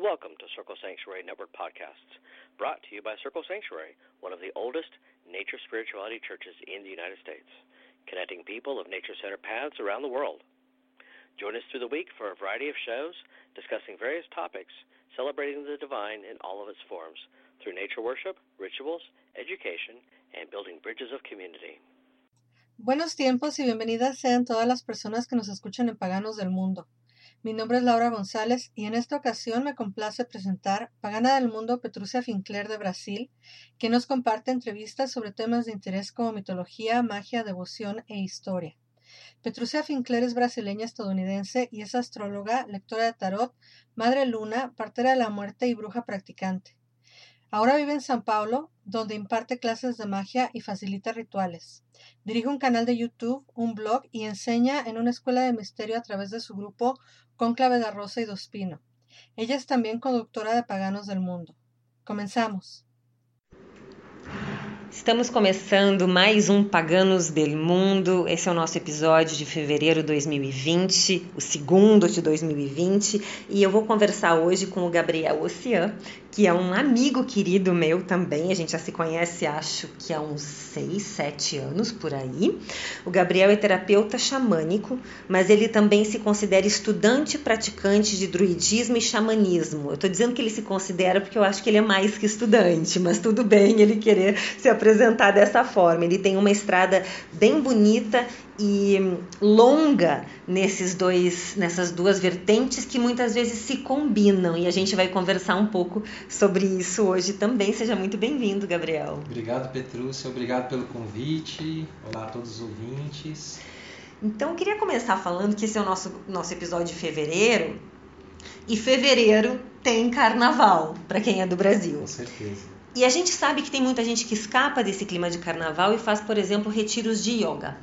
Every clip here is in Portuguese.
Welcome to Circle Sanctuary Network Podcasts, brought to you by Circle Sanctuary, one of the oldest nature spirituality churches in the United States, connecting people of nature-centered paths around the world. Join us through the week for a variety of shows discussing various topics, celebrating the divine in all of its forms, through nature worship, rituals, education, and building bridges of community. Buenos tiempos y bienvenidas sean todas las personas que nos escuchan en Paganos del Mundo. Mi nombre es Laura González y en esta ocasión me complace presentar Pagana del Mundo Petrucia Fincler de Brasil, quien nos comparte entrevistas sobre temas de interés como mitología, magia, devoción e historia. Petrucia Fincler es brasileña estadounidense y es astróloga, lectora de tarot, madre luna, partera de la muerte y bruja practicante. Ahora vive en San Paulo, donde imparte clases de magia y facilita rituales. Dirige un canal de YouTube, un blog y enseña en una escuela de misterio a través de su grupo Cónclave da Rosa y do Espino. Ella es también conductora de Paganos del Mundo. Comenzamos! Estamos começando mais um Paganos del Mundo. Esse é o nosso episódio de fevereiro de 2020, o segundo de 2020, e eu vou conversar hoje com o Gabriel Ossian, que é um amigo querido meu também. A gente já se conhece, acho que há uns 6, 7 anos por aí. O Gabriel é terapeuta xamânico, mas ele também se considera estudante praticante de druidismo e xamanismo. Eu estou dizendo que ele se considera porque eu acho que ele é mais que estudante, mas tudo bem ele querer se apresentar dessa forma. Ele tem uma estrada bem bonita e longa nessas duas vertentes que muitas vezes se combinam, e a gente vai conversar um pouco sobre isso hoje também. Seja muito bem-vindo, Gabriel. Obrigado, Petrúcia, obrigado pelo convite. Olá a todos os ouvintes. Então, eu queria começar falando que esse é o nosso episódio de fevereiro, e fevereiro tem carnaval, para quem é do Brasil. Com certeza. E a gente sabe que tem muita gente que escapa desse clima de carnaval e faz, por exemplo, retiros de yoga.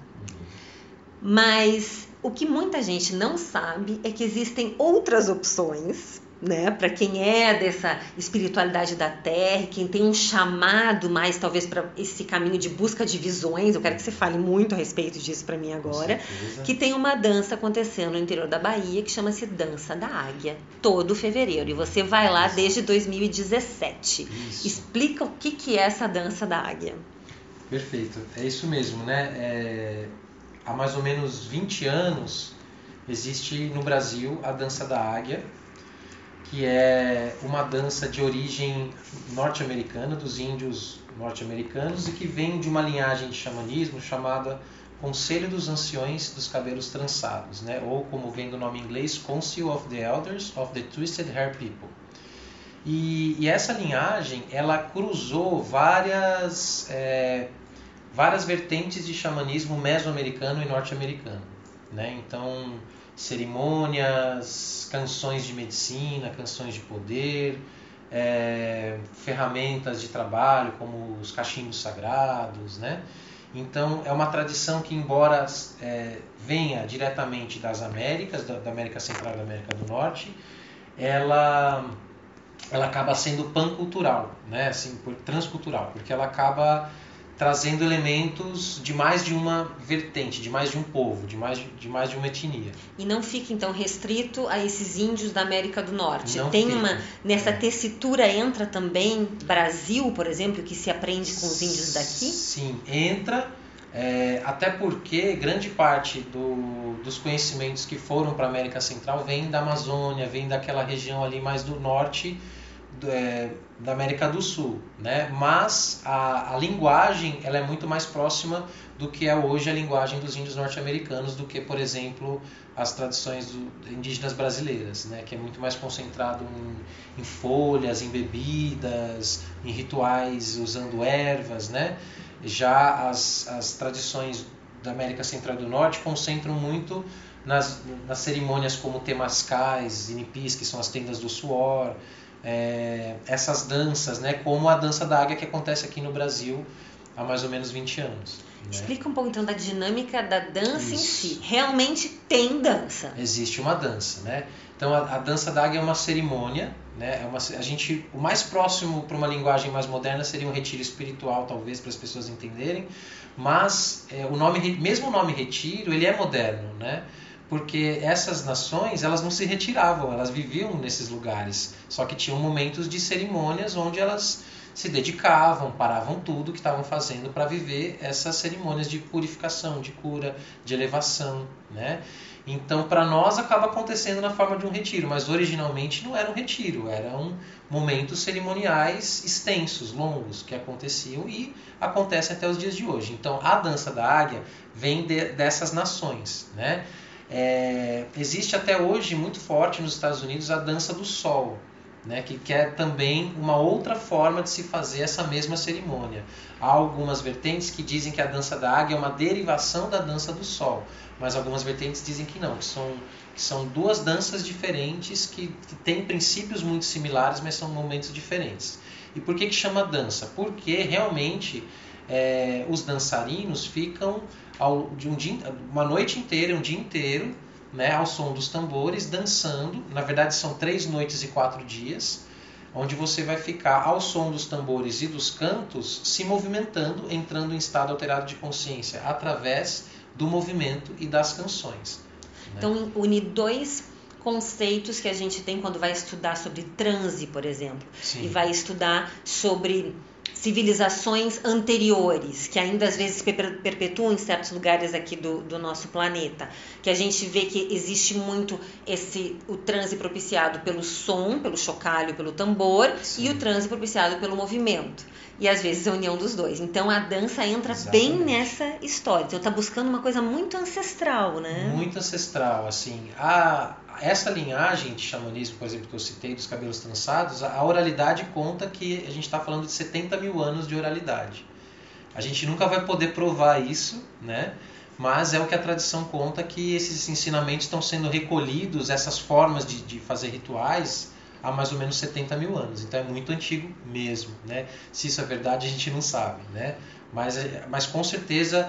Mas o que muita gente não sabe é que existem outras opções, né? Para quem é dessa espiritualidade da terra, quem tem um chamado mais talvez para esse caminho de busca de visões. Eu quero que você fale muito a respeito disso para mim agora. Que tem uma dança acontecendo no interior da Bahia que chama-se Dança da Águia, todo fevereiro. E você vai lá desde 2017. Isso. Explica o que é essa Dança da Águia. Perfeito, é isso mesmo, né? Há mais ou menos 20 anos existe no Brasil a Dança da Águia, que é uma dança de origem norte-americana, dos índios norte-americanos, e que vem de uma linhagem de xamanismo chamada Conselho dos Anciões dos Cabelos Trançados, né? Ou como vem do nome em inglês, Council of the Elders of the Twisted Hair People. E essa linhagem, ela cruzou várias vertentes de xamanismo mesoamericano e norte-americano, né? Então, cerimônias, canções de medicina, canções de poder, ferramentas de trabalho como os cachimbos sagrados, né? Então, é uma tradição que, embora venha diretamente das Américas, da América Central e da América do Norte, ela acaba sendo pancultural, né? Assim, transcultural, porque ela acaba trazendo elementos de mais de uma vertente, de mais de um povo, de mais de uma etnia. E não fica, então, restrito a esses índios da América do Norte. Não tem fica. Nessa tessitura entra também Brasil, por exemplo, que se aprende com os índios daqui? Sim, entra, até porque grande parte dos conhecimentos que foram para a América Central vem da Amazônia, vem daquela região ali mais do norte, da América do Sul, né? Mas a linguagem ela é muito mais próxima do que é hoje a linguagem dos índios norte-americanos do que, por exemplo, as tradições indígenas brasileiras, né? Que é muito mais concentrado em folhas, em bebidas, em rituais usando ervas, né? Já as tradições da América Central e do Norte concentram muito nas cerimônias como temascais, inipis, que são as tendas do suor, essas danças, né, como a Dança da Águia que acontece aqui no Brasil há mais ou menos 20 anos. Né? Explica um pouco então da dinâmica da dança em si. Realmente tem dança? Existe uma dança, né? Então a Dança da Águia é uma cerimônia, né? O mais próximo para uma linguagem mais moderna seria um retiro espiritual, talvez, para as pessoas entenderem, mas mesmo o nome retiro ele é moderno, né? porque essas nações, elas não se retiravam, elas viviam nesses lugares, só que tinham momentos de cerimônias onde elas se dedicavam, paravam tudo que estavam fazendo para viver essas cerimônias de purificação, de cura, de elevação, né? Então, para nós, acaba acontecendo na forma de um retiro, mas originalmente não era um retiro, eram momentos cerimoniais extensos, longos, que aconteciam e acontecem até os dias de hoje. Então, a dança da águia vem dessas nações, né? Existe até hoje muito forte nos Estados Unidos a dança do sol, né, que é também uma outra forma de se fazer essa mesma cerimônia. Há algumas vertentes que dizem que a dança da águia é uma derivação da dança do sol, mas algumas vertentes dizem que não, que são duas danças diferentes que têm princípios muito similares, mas são momentos diferentes. E por que chama dança? Porque realmente os dançarinos ficam uma noite inteira, um dia inteiro, né, ao som dos tambores, dançando. Na verdade são 3 noites e 4 dias, onde você vai ficar ao som dos tambores e dos cantos, se movimentando, entrando em estado alterado de consciência, através do movimento e das canções. Né? Então, une 2 conceitos que a gente tem quando vai estudar sobre transe, por exemplo. Sim. E vai estudar sobre civilizações anteriores, que ainda às vezes perpetuam em certos lugares aqui do nosso planeta, que a gente vê que existe muito o transe propiciado pelo som, pelo chocalho, pelo tambor, sim, e o transe propiciado pelo movimento. E às vezes a união dos dois. Então a dança entra Exatamente. Bem nessa história. Então tá buscando uma coisa muito ancestral, né? Muito ancestral, assim. Essa linhagem de xamanismo, por exemplo, que eu citei, dos cabelos trançados, a oralidade conta que a gente está falando de 70 mil anos de oralidade. A gente nunca vai poder provar isso, né? Mas é o que a tradição conta, que esses ensinamentos estão sendo recolhidos, essas formas de fazer rituais, há mais ou menos 70 mil anos. Então é muito antigo mesmo, né? Se isso é verdade, a gente não sabe, né? Mas com certeza,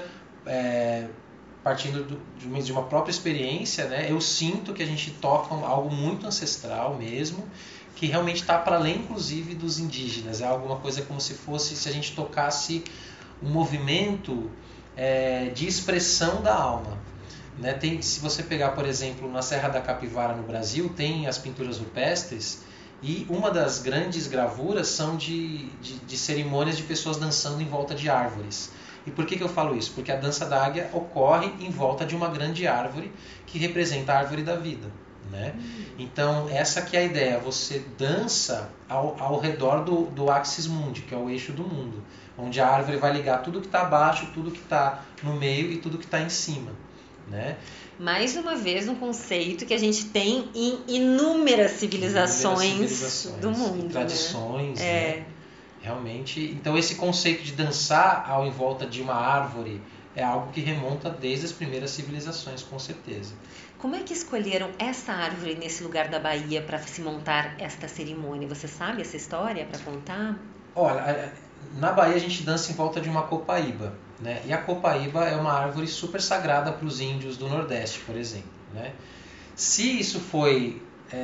partindo de uma própria experiência, né, eu sinto que a gente toca algo muito ancestral mesmo, que realmente está para além, inclusive, dos indígenas. É alguma coisa como se a gente tocasse um movimento de expressão da alma. Né? Se você pegar, por exemplo, na Serra da Capivara, no Brasil, tem as pinturas rupestres, e uma das grandes gravuras são de cerimônias de pessoas dançando em volta de árvores. E por que eu falo isso? Porque a dança da águia ocorre em volta de uma grande árvore que representa a árvore da vida. Né? Então, essa que é a ideia. Você dança ao redor do axis mundi, que é o eixo do mundo, onde a árvore vai ligar tudo que está abaixo, tudo que está no meio e tudo que está em cima. Né? Mais uma vez, um conceito que a gente tem em inúmeras civilizações do mundo. Tradições, né? Realmente, então esse conceito de dançar em volta de uma árvore é algo que remonta desde as primeiras civilizações, com certeza. Como é que escolheram essa árvore nesse lugar da Bahia para se montar esta cerimônia? Você sabe essa história para contar? Olha, na Bahia a gente dança em volta de uma copaíba, né? E a copaíba é uma árvore super sagrada para os índios do Nordeste, por exemplo, né? Se isso foi...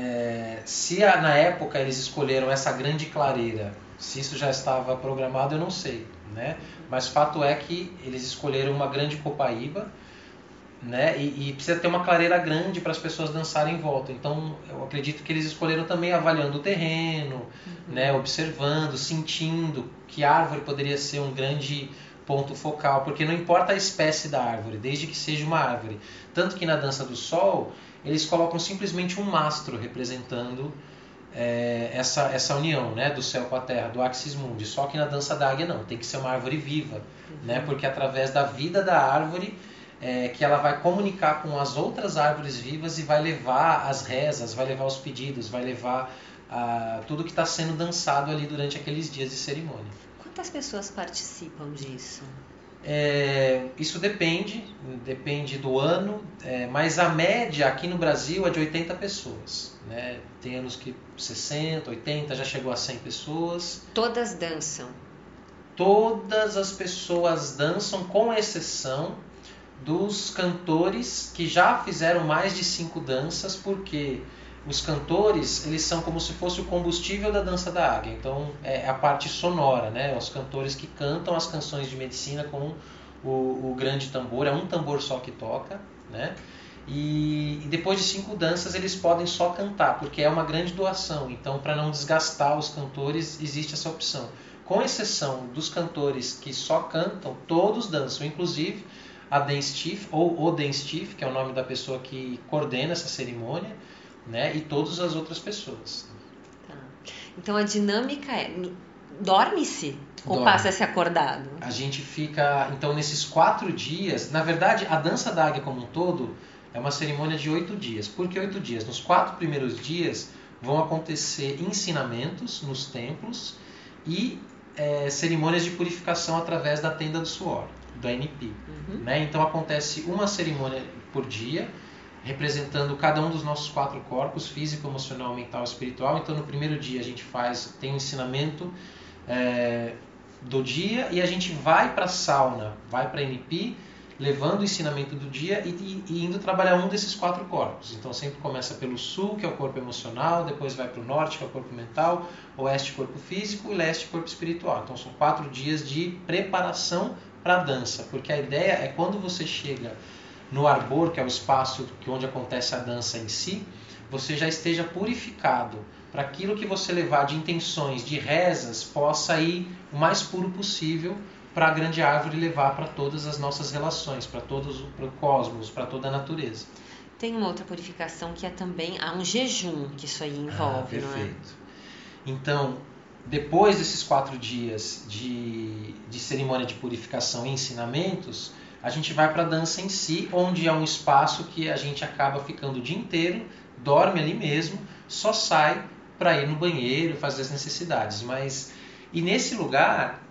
na época eles escolheram essa grande clareira, se isso já estava programado, eu não sei, né? Mas fato é que eles escolheram uma grande copaíba, né? E precisa ter uma clareira grande para as pessoas dançarem em volta. Então, eu acredito que eles escolheram também avaliando o terreno, né? Observando, sentindo que a árvore poderia ser um grande ponto focal, porque não importa a espécie da árvore, desde que seja uma árvore. Tanto que na dança do sol, eles colocam simplesmente um mastro representando essa união, né, do céu com a terra, do axis mundi. Só que na dança da águia não, tem que ser uma árvore viva, né, porque através da vida da árvore que ela vai comunicar com as outras árvores vivas e vai levar as rezas, vai levar os pedidos, vai levar tudo que está sendo dançado ali durante aqueles dias de cerimônia. Quantas pessoas participam disso? Isso depende do ano, mas a média aqui no Brasil é de 80 pessoas. Né? Tem anos que 60, 80, já chegou a 100 pessoas. Todas dançam? Todas as pessoas dançam, com exceção dos cantores que já fizeram mais de 5 danças, porque os cantores, eles são como se fosse o combustível da dança da águia. Então, é a parte sonora, né? Os cantores que cantam as canções de medicina com o grande tambor. É um tambor só que toca, né? E depois de 5 danças eles podem só cantar, porque é uma grande doação. Então, para não desgastar os cantores, existe essa opção. Com exceção dos cantores que só cantam, todos dançam, inclusive a dance chief, ou o dance chief, que é o nome da pessoa que coordena essa cerimônia, né? E todas as outras pessoas. Tá. Então a dinâmica é, dorme-se ou Dorme. passa-se acordado? A gente fica, então, nesses 4 dias, na verdade, a dança da águia como um todo é uma cerimônia de 8 dias. Por que 8 dias? Nos 4 primeiros dias vão acontecer ensinamentos nos templos e cerimônias de purificação através da tenda do suor, do ANP. Né? Então acontece uma cerimônia por dia, representando cada um dos nossos 4 corpos, físico, emocional, mental e espiritual. Então no primeiro dia a gente tem um ensinamento do dia e a gente vai para a sauna, vai para a ANP, levando o ensinamento do dia e indo trabalhar um desses 4 corpos. Então sempre começa pelo sul, que é o corpo emocional, depois vai para o norte, que é o corpo mental, oeste, corpo físico, e leste, corpo espiritual. Então são 4 dias de preparação para a dança, porque a ideia é quando você chega no arbor, que é o espaço onde acontece a dança em si, você já esteja purificado, para aquilo que você levar de intenções, de rezas, possa ir o mais puro possível para a grande árvore levar para todas as nossas relações, para o cosmos, para toda a natureza. Tem uma outra purificação que é também um jejum que isso aí envolve, perfeito. não é? Então, depois desses 4 dias de cerimônia de purificação e ensinamentos, a gente vai para a dança em si, onde é um espaço que a gente acaba ficando o dia inteiro, dorme ali mesmo, só sai para ir no banheiro, fazer as necessidades. E nesse lugar,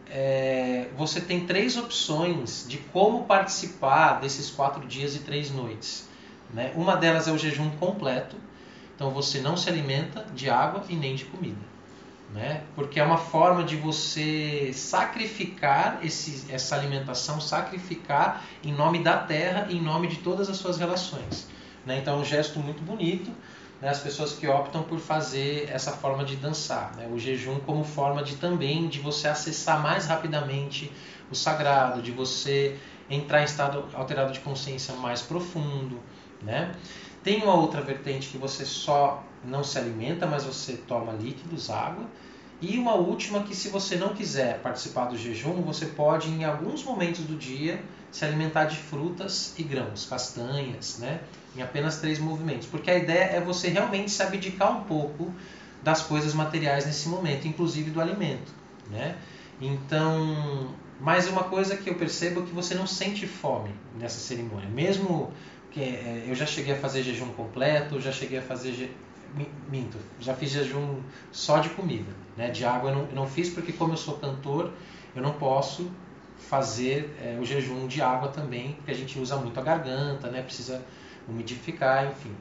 você tem 3 opções de como participar desses 4 dias e 3 noites. Né? Uma delas é o jejum completo, então você não se alimenta de água e nem de comida. Né? Porque é uma forma de você sacrificar essa alimentação, sacrificar em nome da terra, em nome de todas as suas relações. Né? Então é um gesto muito bonito, né? As pessoas que optam por fazer essa forma de dançar, né? O jejum como forma de você acessar mais rapidamente o sagrado, de você entrar em estado alterado de consciência mais profundo. Né? Tem uma outra vertente que você só não se alimenta, mas você toma líquidos, água. E uma última que, se você não quiser participar do jejum, você pode, em alguns momentos do dia, se alimentar de frutas e grãos, castanhas, né? Em apenas 3 movimentos. Porque a ideia é você realmente se abdicar um pouco das coisas materiais nesse momento, inclusive do alimento. Né? Então, mais uma coisa que eu percebo é que você não sente fome nessa cerimônia. Mesmo que eu já cheguei a fazer jejum completo, já cheguei a fazer... Minto, já fiz jejum só de comida, né? De água eu não fiz porque, como eu sou cantor, eu não posso fazer o jejum de água também, porque a gente usa muito a garganta, né? Precisa umidificar, enfim.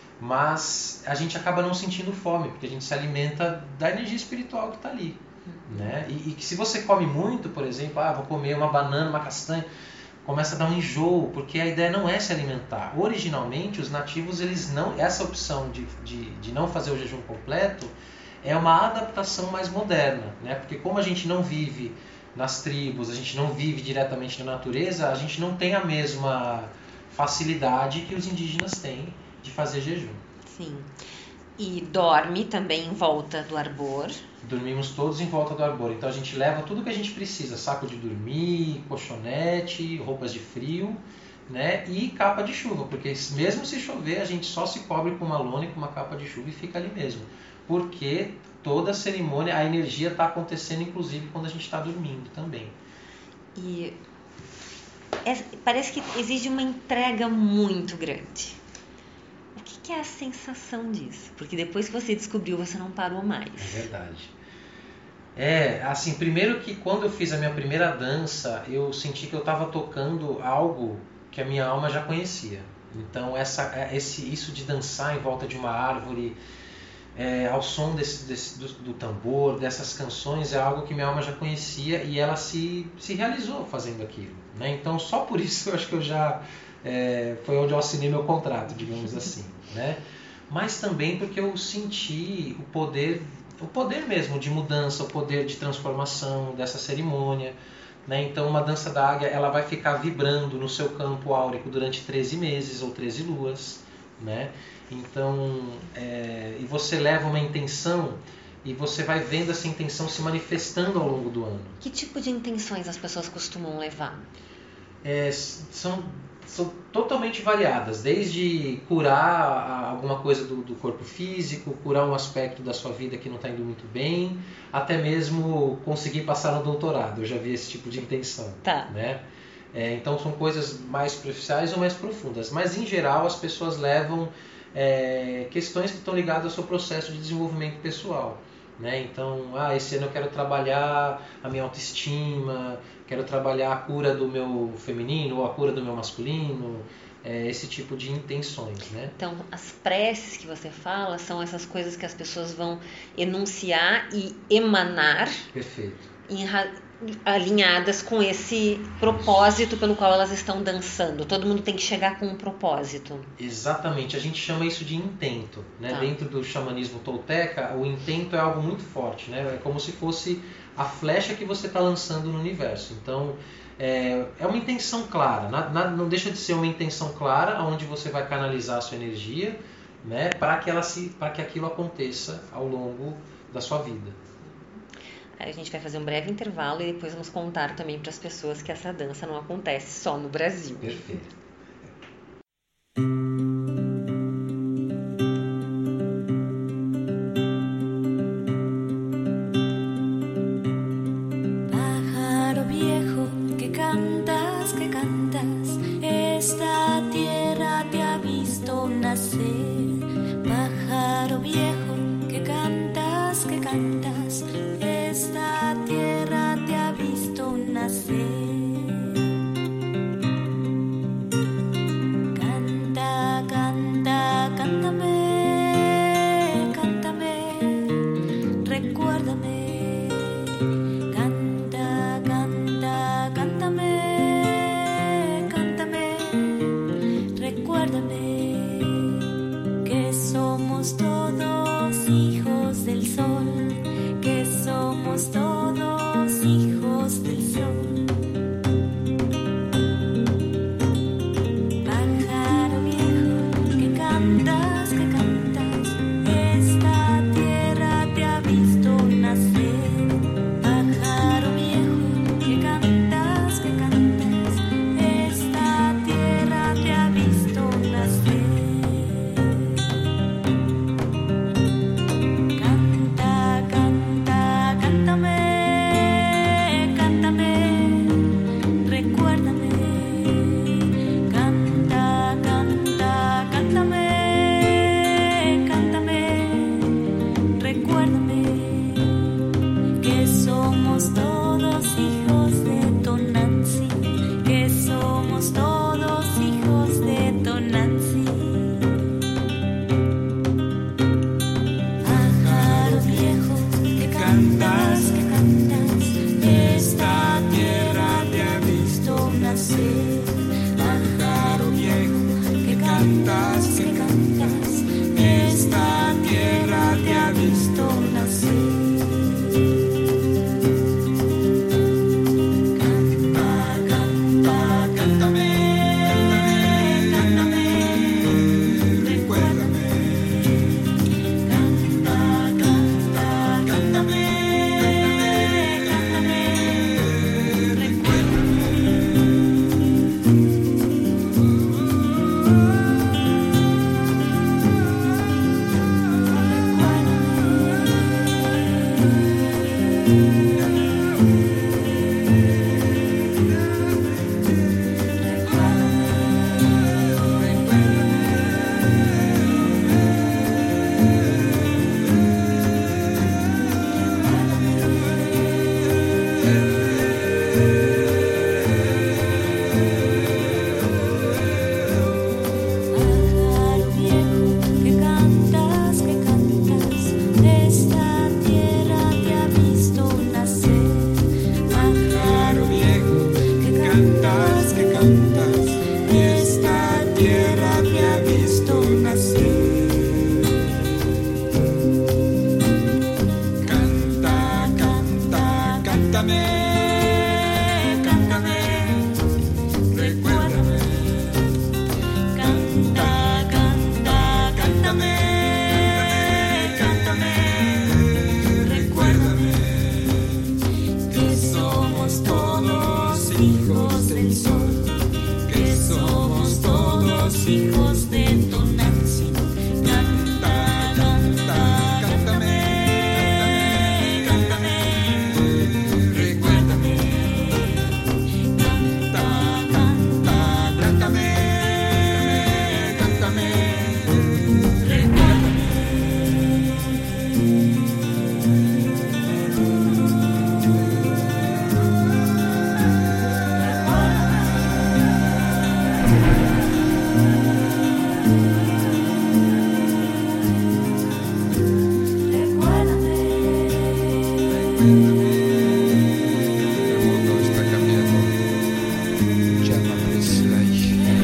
Mas a gente acaba não sentindo fome, porque a gente se alimenta da energia espiritual que está ali. Né? E que se você come muito, por exemplo, vou comer uma banana, uma castanha, começa a dar um enjoo, porque a ideia não é se alimentar. Originalmente, os nativos, essa opção de não fazer o jejum completo é uma adaptação mais moderna, né? Porque como a gente não vive nas tribos, a gente não vive diretamente na natureza, a gente não tem a mesma facilidade que os indígenas têm de fazer jejum. Sim. E dorme também em volta do arbor. Dormimos todos em volta do arbor. Então a gente leva tudo que a gente precisa: saco de dormir, colchonete, roupas de frio, né? E capa de chuva, porque mesmo se chover, a gente só se cobre com uma lona e com uma capa de chuva e fica ali mesmo. Porque toda a cerimônia, a energia está acontecendo, inclusive quando a gente está dormindo também. E parece que exige uma entrega muito grande. O que é a sensação disso? Porque depois que você descobriu, você não parou mais. É verdade. Assim, primeiro que quando eu fiz a minha primeira dança, eu senti que eu estava tocando algo que a minha alma já conhecia. Então, isso de dançar em volta de uma árvore, ao som do tambor, dessas canções, é algo que minha alma já conhecia e ela se realizou fazendo aquilo. Né? Então, só por isso eu acho que eu já... foi onde eu assinei meu contrato, digamos assim. Né? Mas também porque eu senti o poder mesmo de mudança, o poder de transformação dessa cerimônia. né? Então uma dança da águia ela vai ficar vibrando no seu campo áurico durante 13 meses ou 13 luas, né? Então, e você leva uma intenção e você vai vendo essa intenção se manifestando ao longo do ano. Que tipo de intenções as pessoas costumam levar? São totalmente variadas, desde curar alguma coisa do corpo físico, curar um aspecto da sua vida que não está indo muito bem, até mesmo conseguir passar no doutorado. Eu já vi esse tipo de intenção. Tá. Né? Então são coisas mais superficiais ou mais profundas, mas em geral as pessoas levam questões que estão ligadas ao seu processo de desenvolvimento pessoal. Né? Então, esse ano eu quero trabalhar a minha autoestima, quero trabalhar a cura do meu feminino ou a cura do meu masculino, esse tipo de intenções. Né? Então, as preces que você fala são essas coisas que as pessoas vão enunciar e emanar. Perfeito. Alinhadas com esse propósito pelo qual elas estão dançando. Todo mundo tem que chegar com um propósito. Exatamente, a gente chama isso de intento, né? Tá. Dentro do xamanismo tolteca, o intento é algo muito forte, né? É como se fosse a flecha que você está lançando no universo. Então, é uma intenção clara, não deixa de ser uma intenção clara, onde você vai canalizar a sua energia, né? Para que aquilo aconteça ao longo da sua vida. A gente vai fazer um breve intervalo e depois vamos contar também para as pessoas que essa dança não acontece só no Brasil. Perfeito. Pájaro viejo que cantas, esta tierra te ha visto nacer. Pájaro viejo que cantas, esta tierra te ha visto nacer. Canta, canta, cántame, cántame, recuérdame. Canta, canta, cántame, cántame, recuérdame que somos todos hijos del sol, que somos todos hijos del sol. Pájaro viejo que cantas, esta tierra te ha visto nacer. Pájaro viejo que cantas, esta tierra te ha visto nacer. Canta, canta, cántame, cántame, recuérdame. Canta, canta, cántame, cántame, recuérdame que somos todos hijos de Tonantzin, que somos todos hijos de Tonantzin. Pájaro viejo que cantas, esta tierra te ha visto nacer. Pájaro viejo que cantas, esta tierra te ha visto nacer. Canta, canta, cántame, cántame, recuérdame. Canta, canta, cántame, cántame, recuérdame. Pájaro viejo que cantas, esta tierra te ha visto nacer. Pájaro viejo que cantas, esta tierra te ha visto nacer. Canta, canta, cántame, El mundo está cambiando. Llama Presley.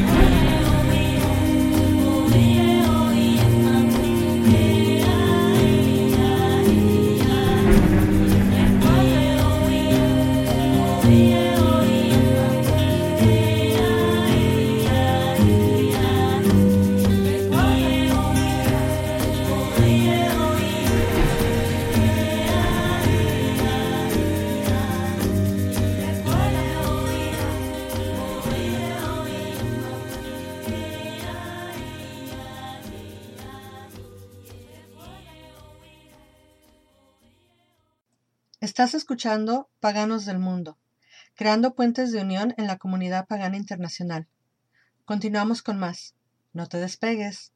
Estás escuchando Paganos del Mundo, creando puentes de unión en la comunidad pagana internacional. Continuamos com mais. Não te despegues.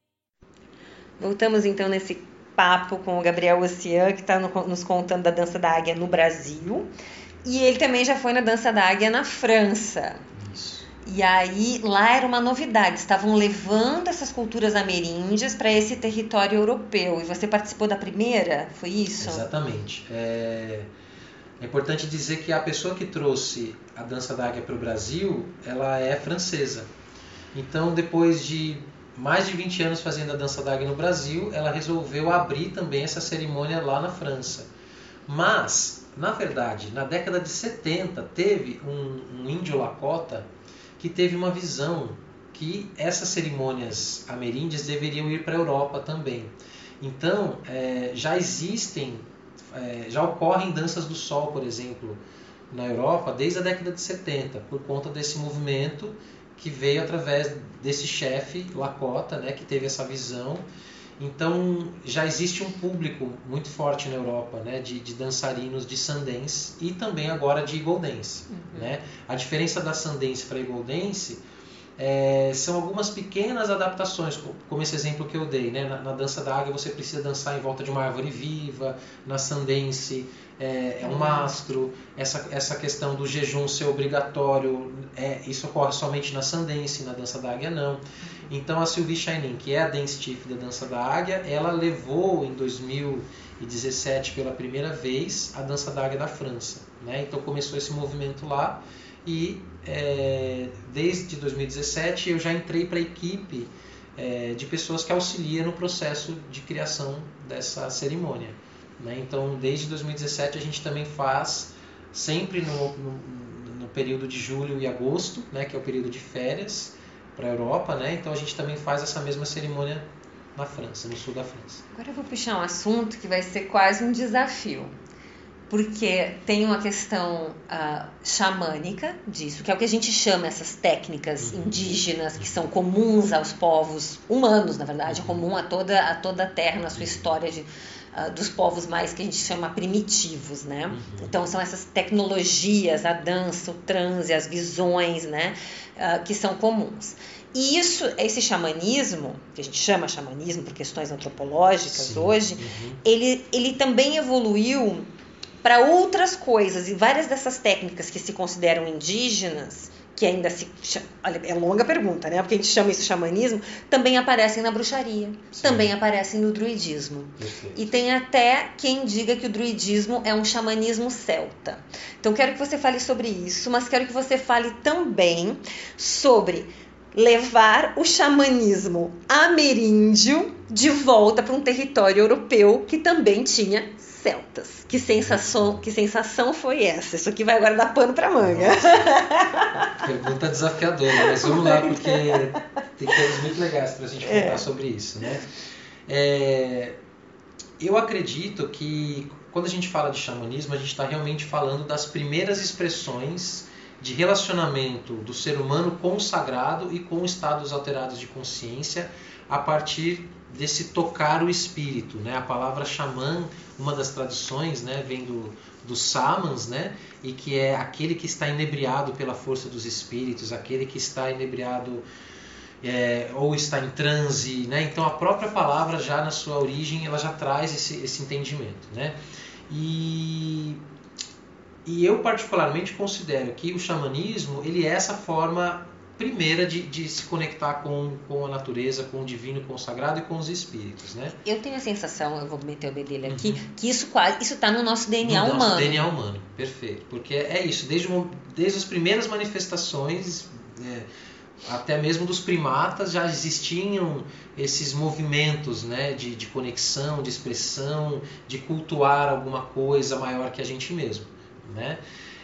Voltamos então nesse papo com o Gabriel Ossian, que está nos contando da Dança da Águia no Brasil. E ele também já foi na Dança da Águia na França. Isso. E aí, lá era uma novidade. Estavam levando essas culturas ameríndias para esse território europeu. E você participou da primeira? Foi isso? Exatamente. É importante dizer que a pessoa que trouxe a Dança da Águia para o Brasil, ela é francesa. Então, depois de mais de 20 anos fazendo a Dança da Águia no Brasil, ela resolveu abrir também essa cerimônia lá na França. Mas, na verdade, na década de 70, teve um índio Lakota que teve uma visão que essas cerimônias ameríndias deveriam ir para a Europa também. Então, já ocorrem danças do sol, por exemplo, na Europa desde a década de 70, por conta desse movimento que veio através desse chefe Lakota, né, que teve essa visão. Então, já existe um público muito forte na Europa, né, de dançarinos de Sundance e também agora de Eagle Dance. Né? A diferença da Sundance para Eagle Dance são algumas pequenas adaptações, como esse exemplo que eu dei. Né? Na Dança da Águia você precisa dançar em volta de uma árvore viva, na Sundance é um mastro, essa questão do jejum ser obrigatório, isso ocorre somente na Sundance, na Dança da Águia não. Então a Sylvie Chainin, que é a Dance Chief da Dança da Águia, ela levou em 2017 pela primeira vez a Dança da Águia da França. Né? Então começou esse movimento lá e desde 2017 eu já entrei para a equipe de pessoas que auxiliam no processo de criação dessa cerimônia. Né? Então desde 2017 a gente também faz sempre no período de julho e agosto, né, que é o período de férias para a Europa, né? Então a gente também faz essa mesma cerimônia na França, no sul da França. Agora eu vou puxar um assunto que vai ser quase um desafio, porque tem uma questão xamânica disso, que é o que a gente chama essas técnicas indígenas que são comuns aos povos humanos, na verdade, é comum a toda a Terra na sua história dos povos mais que a gente chama primitivos, né? Então são essas tecnologias, a dança, o transe, as visões, né? Que são comuns. E esse xamanismo, que a gente chama xamanismo por questões antropológicas hoje, ele também evoluiu para outras coisas, e várias dessas técnicas que se consideram indígenas, que ainda olha, é longa pergunta, né? Porque a gente chama isso xamanismo, também aparecem na bruxaria, também aparecem no druidismo. Perfeito. E tem até quem diga que o druidismo é um xamanismo celta. Então quero que você fale sobre isso, mas quero que você fale também sobre levar o xamanismo ameríndio de volta para um território europeu que também tinha celtas. Que sensação foi essa? Isso aqui vai agora dar pano para manga. Pergunta desafiadora, mas vamos lá, porque tem coisas muito legais para a gente contar sobre isso, né? Eu acredito que quando a gente fala de xamanismo, a gente está realmente falando das primeiras expressões de relacionamento do ser humano com o sagrado e com estados alterados de consciência a partir desse tocar o espírito, né? A palavra xamã, uma das tradições, né, vem dos samans, né? E que é aquele que está inebriado pela força dos espíritos, aquele que está inebriado ou está em transe, né? Então a própria palavra já na sua origem ela já traz esse entendimento, né? E eu particularmente considero que o xamanismo ele é essa forma primeira de se conectar com a natureza, com o divino, com o sagrado e com os espíritos, né? Eu tenho a sensação, eu vou meter o bedelho aqui, que isso está no nosso DNA no humano. Nosso DNA humano, perfeito. Porque é isso, desde as primeiras manifestações, até mesmo dos primatas, já existiam esses movimentos, né, de conexão, de expressão, de cultuar alguma coisa maior que a gente mesmo, né?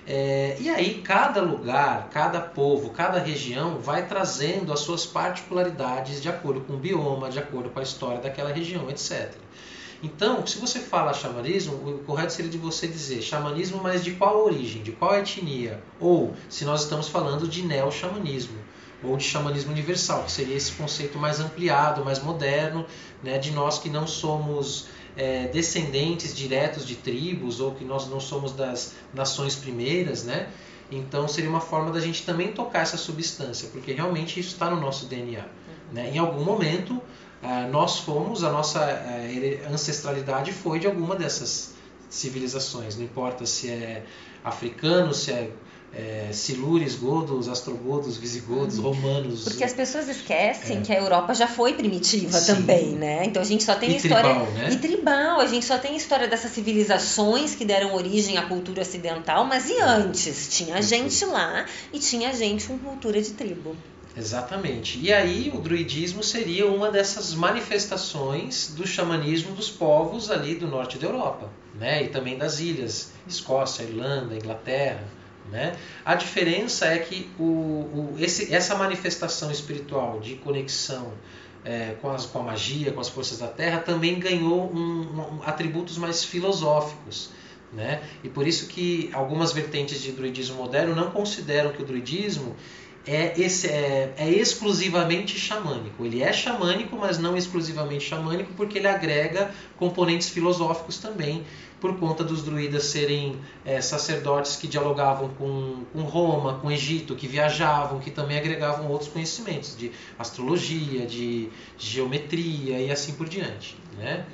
E aí cada lugar, cada povo, cada região vai trazendo as suas particularidades de acordo com o bioma, de acordo com a história daquela região, etc. Então, se você fala xamanismo, o correto seria de você dizer xamanismo, mas de qual origem, de qual etnia? Ou, se nós estamos falando de neo-xamanismo, ou de xamanismo universal, que seria esse conceito mais ampliado, mais moderno, né, de nós que não somos descendentes diretos de tribos, ou que nós não somos das nações primeiras, né? Então seria uma forma da gente também tocar essa substância, porque realmente isso está no nosso DNA. Né? Em algum momento, nós fomos, a nossa ancestralidade foi de alguma dessas civilizações, não importa se é africano, se é silures, godos, astrogodos, visigodos, romanos. Porque as pessoas esquecem que a Europa já foi primitiva também, né? Então a gente só tem história tribal, né? E tribal, a gente só tem história dessas civilizações que deram origem à cultura ocidental, mas e antes? Tinha gente lá e tinha gente com cultura de tribo. Exatamente. E aí o druidismo seria uma dessas manifestações do xamanismo dos povos ali do norte da Europa, né? E também das ilhas, Escócia, Irlanda, Inglaterra. Né? A diferença é que essa manifestação espiritual de conexão com a magia, com as forças da Terra, também ganhou atributos mais filosóficos. Né? E por isso que algumas vertentes de druidismo moderno não consideram que o druidismo é exclusivamente xamânico. Ele é xamânico, mas não exclusivamente xamânico, porque ele agrega componentes filosóficos também, por conta dos druidas serem sacerdotes que dialogavam com Roma, com Egito, que viajavam, que também agregavam outros conhecimentos de astrologia, de geometria e assim por diante. Né?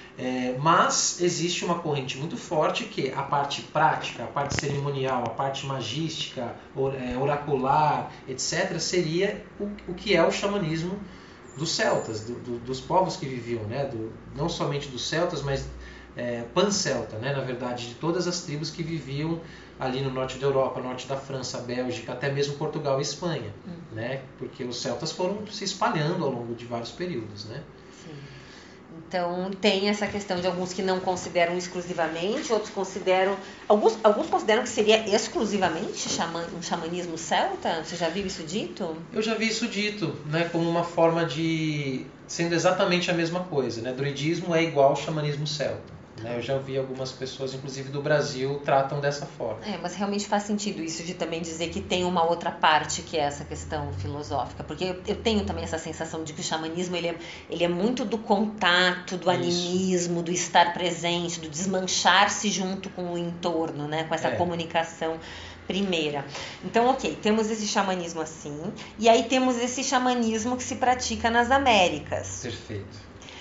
Mas existe uma corrente muito forte que a parte prática, a parte cerimonial, a parte magística, oracular, etc., seria o que é o xamanismo dos celtas, dos povos que viviam, né? Não somente dos celtas, mas pan-celta, né? Na verdade, de todas as tribos que viviam ali no norte da Europa, norte da França, Bélgica, até mesmo Portugal e Espanha, né? Porque os celtas foram se espalhando ao longo de vários períodos, né? Sim. Então tem essa questão de alguns que não consideram exclusivamente, outros consideram, alguns consideram que seria exclusivamente um xamanismo celta. Você já viu isso dito? Eu já vi isso dito, né, como uma forma de sendo exatamente a mesma coisa, né? Druidismo é igual ao xamanismo celta. Eu já vi algumas pessoas, inclusive do Brasil, tratam dessa forma. Mas realmente faz sentido isso de também dizer que tem uma outra parte que é essa questão filosófica. Porque eu tenho também essa sensação de que o xamanismo ele é muito do contato, do animismo, do estar presente, do desmanchar-se junto com o entorno, né? Com essa comunicação primeira. Então, ok, temos esse xamanismo assim, e aí temos esse xamanismo que se pratica nas Américas. Perfeito.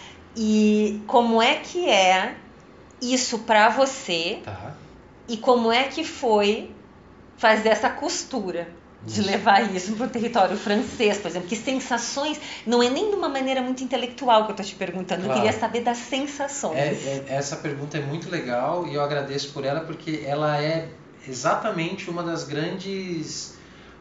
E como é que é isso para você? Tá. E como é que foi fazer essa costura de levar isso para o território francês, por exemplo? Que sensações, não é nem de uma maneira muito intelectual que eu estou te perguntando, claro. Eu queria saber das sensações. Essa pergunta é muito legal e eu agradeço por ela, porque ela é exatamente uma das grandes...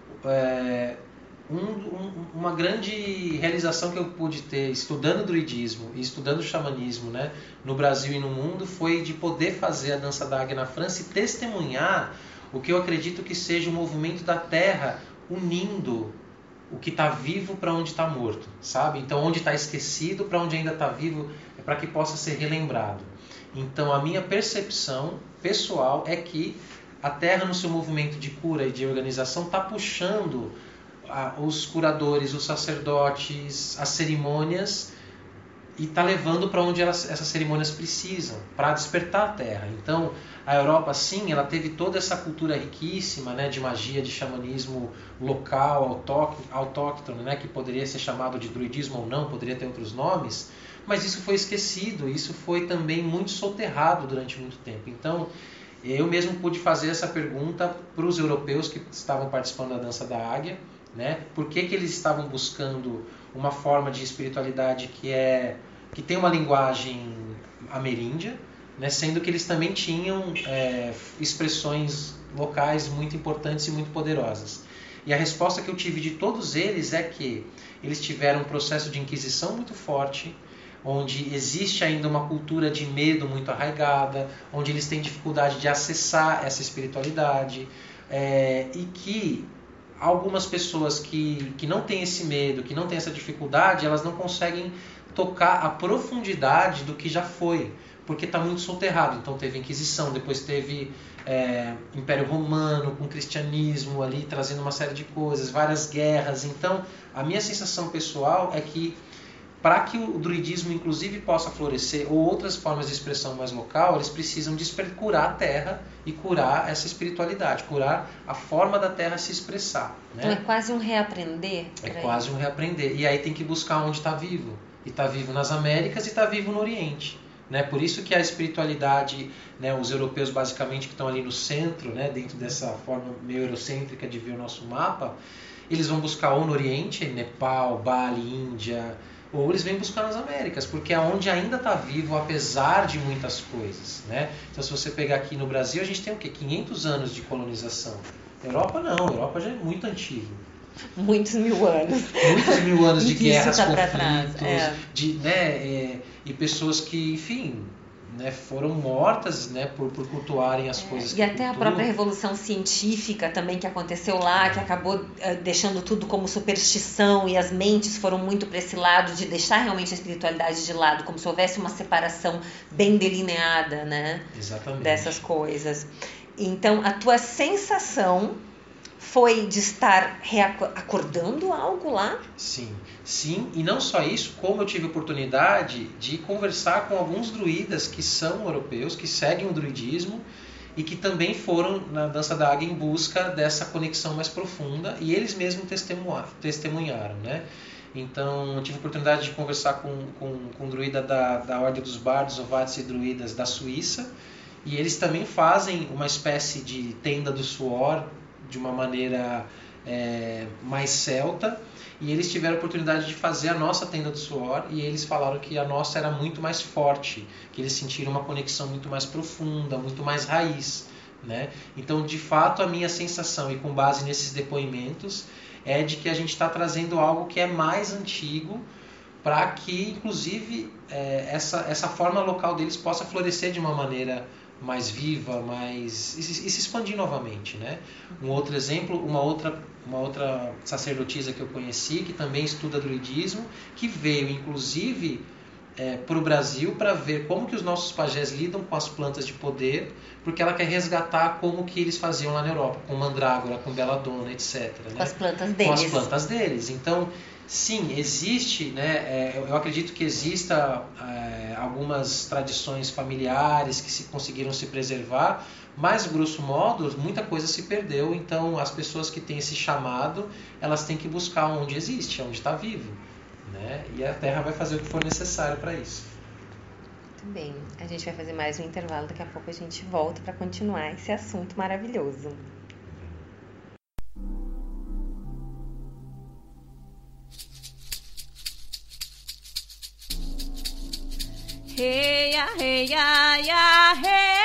uma grande realização que eu pude ter estudando druidismo e estudando xamanismo, né, no Brasil e no mundo, foi de poder fazer a dança da águia na França e testemunhar o que eu acredito que seja o movimento da terra unindo o que está vivo para onde está morto, sabe? Então onde está esquecido para onde ainda está vivo, para que possa ser relembrado. Então a minha percepção pessoal é que a terra, no seu movimento de cura e de organização, está puxando os curadores, os sacerdotes, as cerimônias, e está levando para onde essas cerimônias precisam, para despertar a terra. Então, a Europa, sim, ela teve toda essa cultura riquíssima, né, de magia, de xamanismo local, autóctone, né, que poderia ser chamado de druidismo ou não, poderia ter outros nomes, mas isso foi esquecido, isso foi também muito soterrado durante muito tempo. Então, eu mesmo pude fazer essa pergunta para os europeus que estavam participando da dança da águia, né? Por que eles estavam buscando uma forma de espiritualidade que tem uma linguagem ameríndia, né? Sendo que eles também tinham expressões locais muito importantes e muito poderosas. E a resposta que eu tive de todos eles é que eles tiveram um processo de inquisição muito forte, onde existe ainda uma cultura de medo muito arraigada, onde eles têm dificuldade de acessar essa espiritualidade, e que algumas pessoas que não têm esse medo, que não têm essa dificuldade, elas não conseguem tocar a profundidade do que já foi, porque está muito soterrado. Então teve Inquisição, depois teve Império Romano, com cristianismo ali, trazendo uma série de coisas, várias guerras. Então a minha sensação pessoal é que para que o druidismo inclusive possa florescer, ou outras formas de expressão mais local, eles precisam curar a terra e curar essa espiritualidade, curar a forma da terra se expressar, né? Então é quase um reaprender. É quase um reaprender. E aí tem que buscar onde está vivo. E está vivo nas Américas e está vivo no Oriente, né? Por isso que a espiritualidade, né, os europeus basicamente que estão ali no centro, né, dentro dessa forma meio eurocêntrica de ver o nosso mapa, eles vão buscar ou no Oriente, Nepal, Bali, Índia, ou eles vêm buscar nas Américas, porque é onde ainda está vivo, apesar de muitas coisas, né? Então, se você pegar aqui no Brasil, a gente tem o quê? 500 anos de colonização. Europa não, a Europa já é muito antigo. Muitos mil anos. Muitos mil anos de guerras, tá conflitos, e pessoas que, enfim, né, foram mortas, né, por cultuarem as coisas que E até a própria revolução científica também que aconteceu lá, que acabou deixando tudo como superstição, e as mentes foram muito para esse lado de deixar realmente a espiritualidade de lado, como se houvesse uma separação bem delineada, né? Exatamente. Dessas coisas. Então, a tua sensação foi de estar acordando algo lá? Sim, e não só isso, como eu tive a oportunidade de conversar com alguns druidas que são europeus, que seguem o druidismo e que também foram na Dança da Águia em busca dessa conexão mais profunda, e eles mesmos testemunharam, né? Então, eu tive a oportunidade de conversar com um druida da Ordem dos Bardos, Ovates e Druidas da Suíça, e eles também fazem uma espécie de tenda do suor de uma maneira mais celta, e eles tiveram a oportunidade de fazer a nossa tenda do suor, e eles falaram que a nossa era muito mais forte, que eles sentiram uma conexão muito mais profunda, muito mais raiz, né? Então, de fato, a minha sensação, e com base nesses depoimentos, é de que a gente está trazendo algo que é mais antigo, para que, inclusive, essa forma local deles possa florescer de uma maneira mais viva, e se expandir novamente, né? Um outro exemplo, uma outra sacerdotisa que eu conheci, que também estuda druidismo, que veio inclusive para o Brasil para ver como que os nossos pajés lidam com as plantas de poder, porque ela quer resgatar como que eles faziam lá na Europa, com mandrágora, com beladona, etc. Com né? as plantas deles. Com as plantas deles. Então, sim, existe, né? Eu acredito que exista algumas tradições familiares que conseguiram se preservar, mas, grosso modo, muita coisa se perdeu. Então, as pessoas que têm esse chamado, elas têm que buscar onde existe, onde está vivo, né? E a Terra vai fazer o que for necessário para isso. Muito bem, a gente vai fazer mais um intervalo, daqui a pouco a gente volta para continuar esse assunto maravilhoso. Hey ya, hey ya, ya, hey,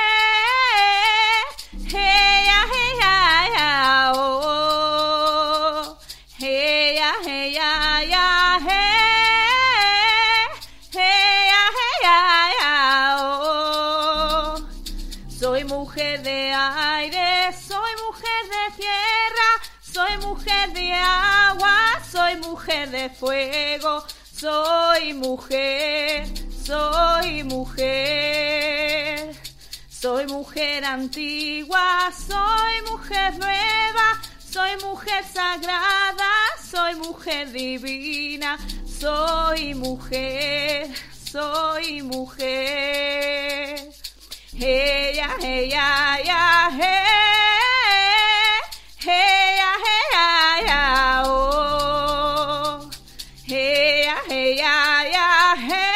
hey ya, hey ya, ya, oh, hey ya, hey ya, ya, hey, hey ya, ya, oh. Soy mujer de aire, soy mujer de tierra, soy mujer de agua, soy mujer de fuego, soy mujer. Soy mujer, soy mujer antigua, soy mujer nueva, soy mujer sagrada, soy mujer divina, soy mujer, soy mujer. Hey ya, hey ya, ya, hey, hey ya, hey ya, ya, oh, hey ya, hey ya, ya, hey.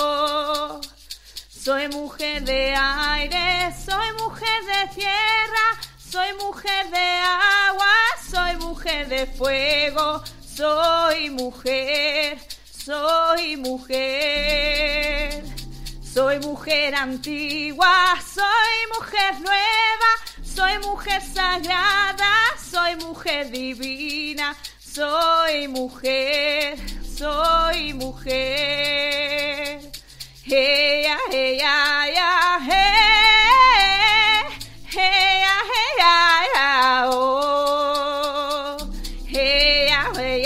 Soy mujer de aire, soy mujer de tierra, de fuego, soy mujer, soy mujer. Soy mujer antigua, soy mujer nueva, soy mujer sagrada, soy mujer divina, soy mujer, soy mujer. Hey, hey, hey, hey, hey, hey, oh. Hey, hey,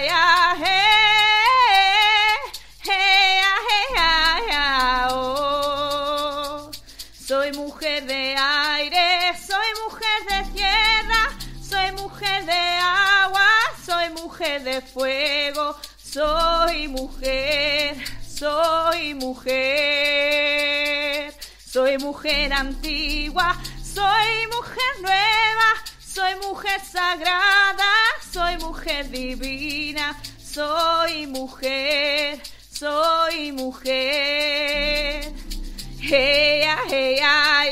hey, oh. Soy mujer de aire, soy mujer de tierra, soy mujer de agua, soy mujer de fuego, soy mujer, soy mujer. Soy mujer antigua, soy mujer nueva, soy mujer sagrada, soy mujer divina, soy mujer, soy mujer. Hey, hey, hey,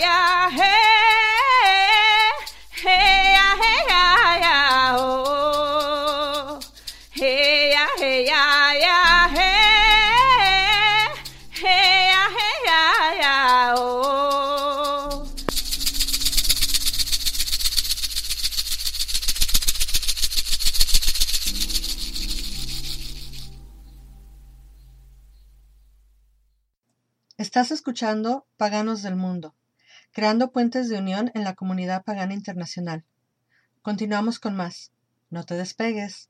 hey, hey, oh. Hey, hey, hey, hey, oh. Estás escuchando Paganos del Mundo, creando puentes de unión en la comunidad pagana internacional. Continuamos con más. No te despegues.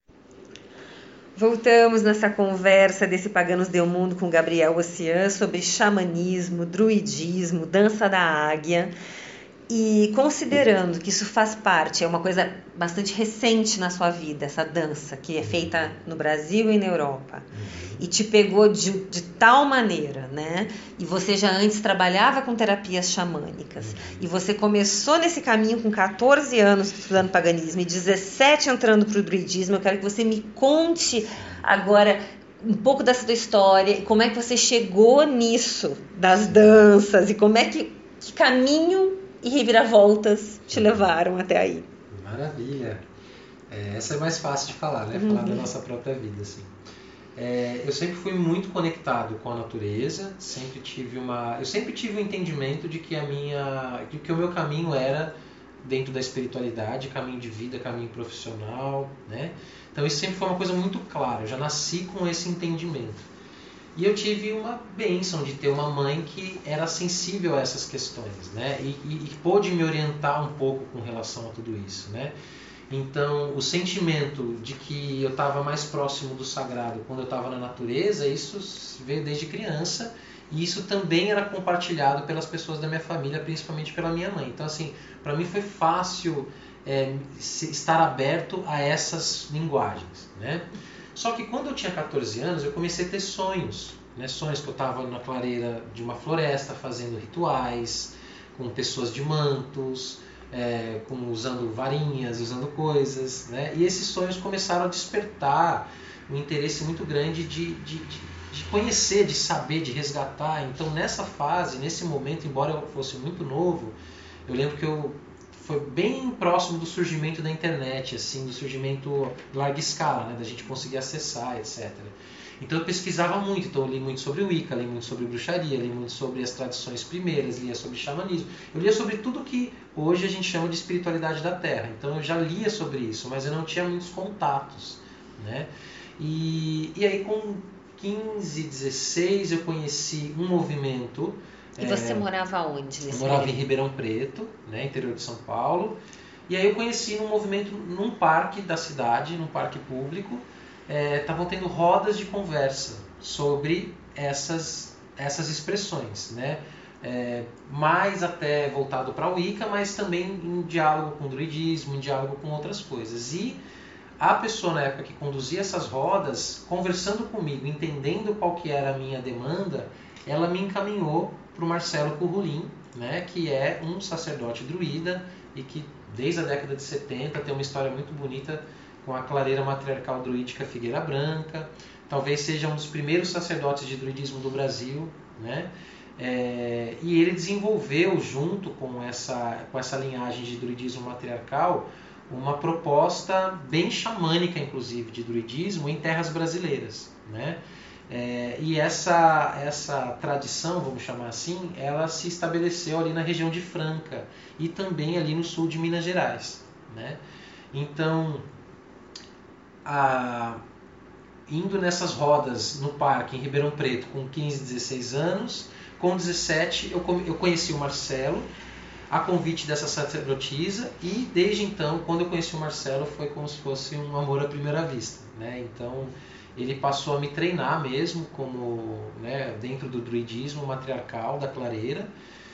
Voltamos nessa conversa desse Paganos del Mundo com Gabriel Ossian sobre xamanismo, druidismo, dança da águia. E considerando que isso faz parte, é uma coisa bastante recente na sua vida, essa dança, que é feita no Brasil e na Europa, e te pegou de tal maneira, né? E você já antes trabalhava com terapias xamânicas, e você começou nesse caminho com 14 anos estudando paganismo e 17 entrando para o druidismo. Eu quero que você me conte agora um pouco dessa sua história, e como é que você chegou nisso, das danças, e como é que caminho e reviravoltas te levaram até aí. Maravilha. Essa é mais fácil de falar, né? Falar da nossa própria vida, assim. Eu sempre fui muito conectado com a natureza, eu sempre tive um entendimento de que o meu caminho era dentro da espiritualidade, caminho de vida, caminho profissional, né? Então isso sempre foi uma coisa muito clara, eu já nasci com esse entendimento. E eu tive uma bênção de ter uma mãe que era sensível a essas questões, né? E pôde me orientar um pouco com relação a tudo isso, né? Então, o sentimento de que eu estava mais próximo do sagrado quando eu estava na natureza, isso veio desde criança, e isso também era compartilhado pelas pessoas da minha família, principalmente pela minha mãe. Então, assim, para mim foi fácil estar aberto a essas linguagens, né? Só que quando eu tinha 14 anos, eu comecei a ter sonhos, né? Sonhos que eu estava na clareira de uma floresta fazendo rituais, com pessoas de mantos, usando varinhas, usando coisas, né? E esses sonhos começaram a despertar um interesse muito grande de conhecer, de saber, de resgatar. Então nessa fase, nesse momento, embora eu fosse muito novo, eu lembro que foi bem próximo do surgimento da internet, assim, do surgimento larga escala, né, da gente conseguir acessar, etc. Então eu pesquisava muito, então eu li muito sobre Wicca, li muito sobre bruxaria, li muito sobre as tradições primeiras, lia sobre xamanismo, eu lia sobre tudo que hoje a gente chama de espiritualidade da Terra. Então eu já lia sobre isso, mas eu não tinha muitos contatos, né? E aí com 15, 16 eu conheci um movimento. E você morava onde? Eu morava em Ribeirão Preto, né, interior de São Paulo. E aí eu conheci um movimento num parque da cidade, num parque público. Estavam tendo rodas de conversa sobre essas expressões, né? Mais até voltado para a Wicca, mas também em diálogo com o druidismo, em diálogo com outras coisas. E a pessoa na época que conduzia essas rodas, conversando comigo, entendendo qual que era a minha demanda, ela me encaminhou para o Marcelo Currulim, né, que é um sacerdote druida e que desde a década de 70 tem uma história muito bonita com a clareira matriarcal druídica Figueira Branca. Talvez seja um dos primeiros sacerdotes de druidismo do Brasil, né? E ele desenvolveu, junto com essa linhagem de druidismo matriarcal, uma proposta bem xamânica, inclusive, de druidismo em terras brasileiras, né? E essa tradição, vamos chamar assim, ela se estabeleceu ali na região de Franca e também ali no sul de Minas Gerais, né? Então, indo nessas rodas no parque em Ribeirão Preto com 15, 16 anos, com 17 eu conheci o Marcelo, a convite dessa sacerdotisa, e desde então, quando eu conheci o Marcelo, foi como se fosse um amor à primeira vista, né? Então, ele passou a me treinar mesmo, como, né, dentro do druidismo matriarcal da clareira,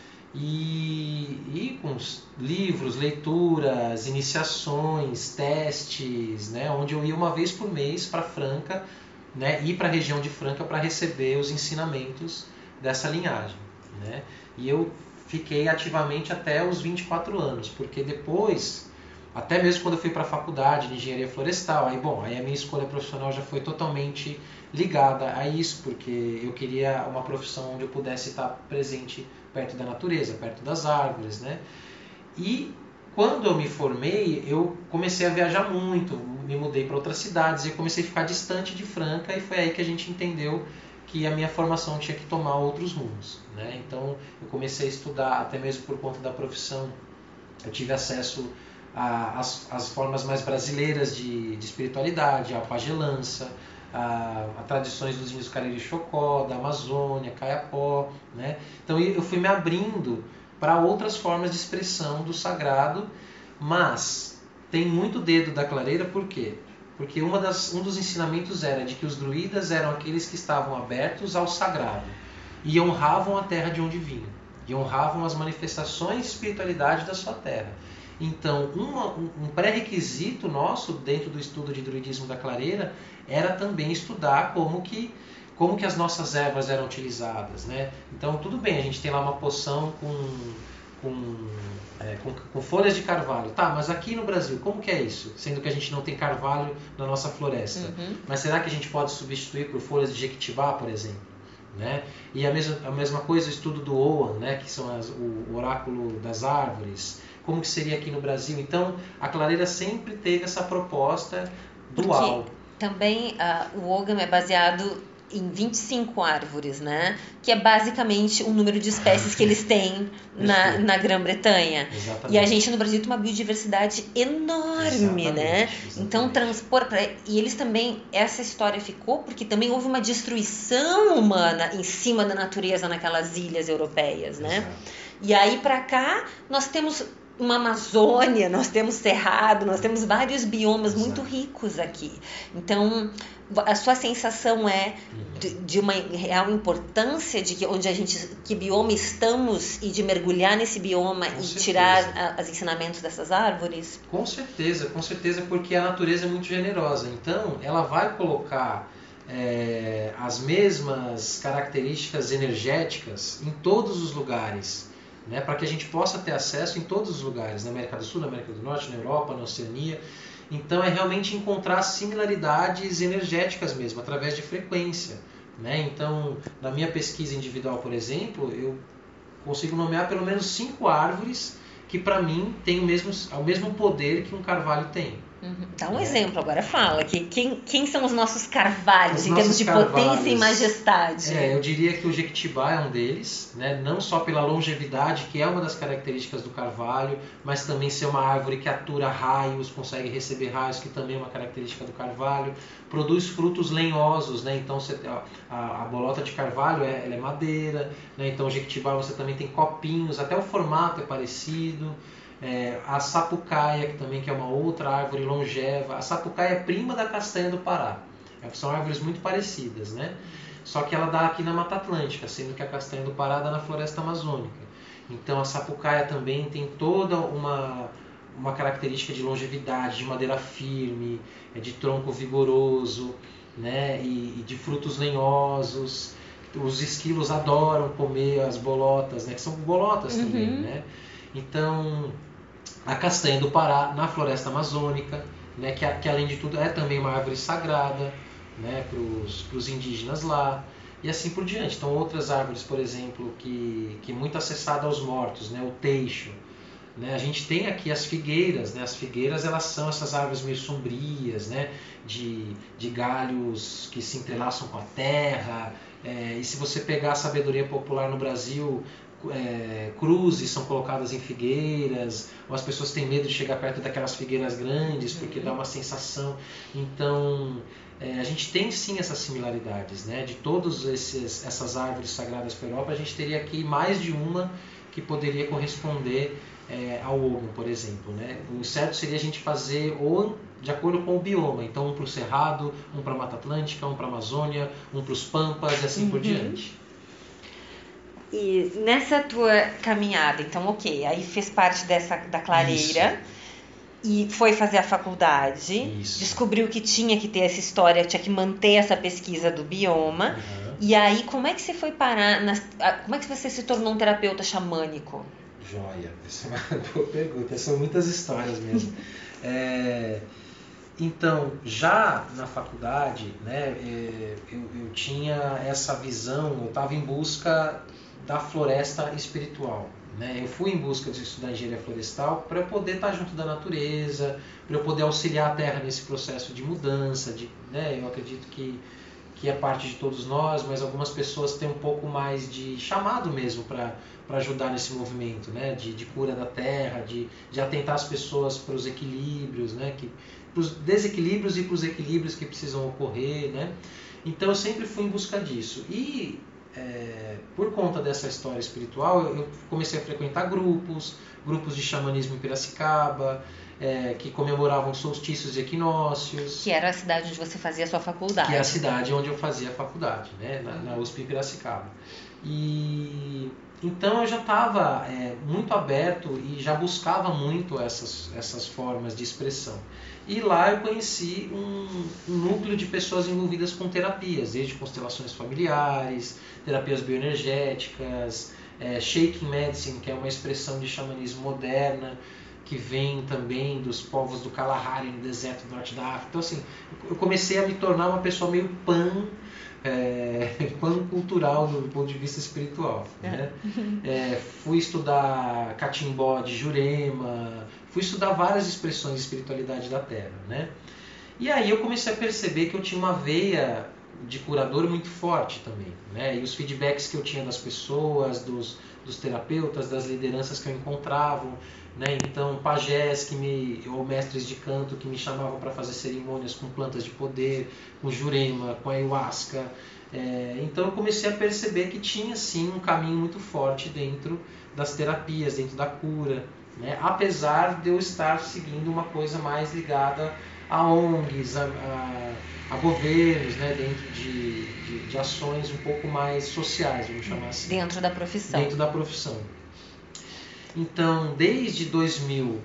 e com livros, leituras, iniciações, testes, né, onde eu ia uma vez por mês para Franca, né, ir para a região de Franca para receber os ensinamentos dessa linhagem, né? E eu fiquei ativamente até os 24 anos, porque depois, até mesmo quando eu fui para a faculdade de engenharia florestal, aí a minha escolha profissional já foi totalmente ligada a isso, porque eu queria uma profissão onde eu pudesse estar presente perto da natureza, perto das árvores, né? E quando eu me formei, eu comecei a viajar muito, me mudei para outras cidades e comecei a ficar distante de Franca, e foi aí que a gente entendeu que a minha formação tinha que tomar outros rumos, né? Então eu comecei a estudar, até mesmo por conta da profissão, eu tive acesso às formas mais brasileiras de espiritualidade, a pagelança, a tradições dos índios Cariri Chocó, da Amazônia, Caiapó, né? Então eu fui me abrindo para outras formas de expressão do sagrado, mas tem muito dedo da clareira, por quê? Porque um dos ensinamentos era de que os druidas eram aqueles que estavam abertos ao sagrado e honravam a terra de onde vinham, e honravam as manifestações de espiritualidade da sua terra. Então, um pré-requisito nosso dentro do estudo de druidismo da clareira era também estudar como que as nossas ervas eram utilizadas, né? Então, tudo bem, a gente tem lá uma poção com folhas de carvalho. Tá, mas aqui no Brasil, como que é isso? Sendo que a gente não tem carvalho na nossa floresta. Mas será que a gente pode substituir por folhas de jequitibá, por exemplo? Né? E a mesma coisa o estudo do Oan, né? Que são o oráculo das árvores. Como que seria aqui no Brasil? Então, a clareira sempre teve essa proposta dual. Porque também o Ogam é baseado em 25 árvores, né? Que é basicamente o número de espécies que eles têm na Grã-Bretanha. Exatamente. E a gente no Brasil tem uma biodiversidade enorme, né? Exatamente. Então e eles também, essa história ficou porque também houve uma destruição humana em cima da natureza naquelas ilhas europeias, né? Exato. E aí para cá nós temos uma Amazônia, nós temos Cerrado, nós temos vários biomas muito ricos aqui. Então, a sua sensação é de uma real importância de que bioma estamos e de mergulhar nesse bioma e tirar os ensinamentos dessas árvores? Com certeza, porque a natureza é muito generosa. Então, ela vai colocar as mesmas características energéticas em todos os lugares, né, para que a gente possa ter acesso em todos os lugares, na América do Sul, na América do Norte, na Europa, na Oceania. Então é realmente encontrar similaridades energéticas mesmo, através de frequência, né? Então, na minha pesquisa individual, por exemplo, eu consigo nomear pelo menos 5 árvores que para mim têm o mesmo poder que um carvalho tem. Dá um exemplo agora, fala. Quem são os nossos carvalhos em termos de potência e majestade? Eu diria que o jequitibá é um deles, né? Não só pela longevidade, que é uma das características do carvalho, mas também ser uma árvore que atura raios, consegue receber raios, que também é uma característica do carvalho. Produz frutos lenhosos, né? Então a bolota de carvalho ela é madeira, né? Então o jequitibá você também tem copinhos, até o formato é parecido. A sapucaia, que é uma outra árvore longeva. A sapucaia é prima da castanha do Pará. São árvores muito parecidas, né? Só que ela dá aqui na Mata Atlântica, sendo que a castanha do Pará dá na floresta amazônica. Então a sapucaia também tem toda uma característica de longevidade, de madeira firme, de tronco vigoroso, né? E de frutos lenhosos. Os esquilos adoram comer as bolotas, né? Que são bolotas também, né? Então, a castanha do Pará na floresta amazônica, né, que além de tudo é também uma árvore sagrada, né, para os indígenas lá, e assim por diante. Então, outras árvores, por exemplo, que muito acessada aos mortos, né, o teixo, né? A gente tem aqui as figueiras, né? As figueiras, elas são essas árvores meio sombrias, né? De galhos que se entrelaçam com a terra. E se você pegar a sabedoria popular no Brasil, cruzes são colocadas em figueiras, ou as pessoas têm medo de chegar perto daquelas figueiras grandes porque dá uma sensação. Então, a gente tem sim essas similaridades, né? De todas essas árvores sagradas para a Europa, a gente teria aqui mais de uma que poderia corresponder ao Ogum, por exemplo, né? O certo seria a gente fazer ou de acordo com o bioma, então um para o Cerrado, um para a Mata Atlântica, um para a Amazônia, um para os Pampas e assim por diante. E nessa tua caminhada, então, ok, aí fez parte da clareira. Isso. E foi fazer a faculdade. Isso. Descobriu que tinha que ter essa história, tinha que manter essa pesquisa do bioma. Uhum. E aí, como é que você foi parar, como é que você se tornou um terapeuta xamânico? Joia, essa é uma boa pergunta, são muitas histórias mesmo. Então, já na faculdade, né, eu tinha essa visão, eu estava em busca da floresta espiritual, né? Eu fui em busca de estudar engenharia florestal para eu poder estar junto da natureza, para eu poder auxiliar a terra nesse processo de mudança, né? Eu acredito que é parte de todos nós, mas algumas pessoas têm um pouco mais de chamado mesmo para ajudar nesse movimento, né? De cura da terra, de atentar as pessoas para os equilíbrios, né? Para os desequilíbrios e para os equilíbrios que precisam ocorrer, né? Então eu sempre fui em busca disso. E por conta dessa história espiritual, eu comecei a frequentar grupos de xamanismo em Piracicaba, que comemoravam solstícios e equinócios. Que era a cidade onde você fazia a sua faculdade. Que é a cidade onde eu fazia a faculdade, né? Na USP em Piracicaba. E então eu já estava muito aberto e já buscava muito essas formas de expressão. E lá eu conheci um núcleo de pessoas envolvidas com terapias, desde constelações familiares, terapias bioenergéticas, shaking medicine, que é uma expressão de xamanismo moderna, que vem também dos povos do Kalahari, no deserto do norte da África. Então, assim, eu comecei a me tornar uma pessoa meio pan-cultural do ponto de vista espiritual, né? Fui estudar Catimbó de Jurema, fui estudar várias expressões de espiritualidade da Terra, né? E aí eu comecei a perceber que eu tinha uma veia de curador muito forte também, né? E os feedbacks que eu tinha das pessoas, dos terapeutas, das lideranças que eu encontrava, né? Então pajés ou mestres de canto que me chamavam para fazer cerimônias com plantas de poder, com jurema, com ayahuasca. Então eu comecei a perceber que tinha sim um caminho muito forte dentro das terapias, dentro da cura, né? Apesar de eu estar seguindo uma coisa mais ligada a ONGs, a governos, né? Dentro de ações um pouco mais sociais, vamos chamar assim. Dentro da profissão. Dentro da profissão. Então, desde 2000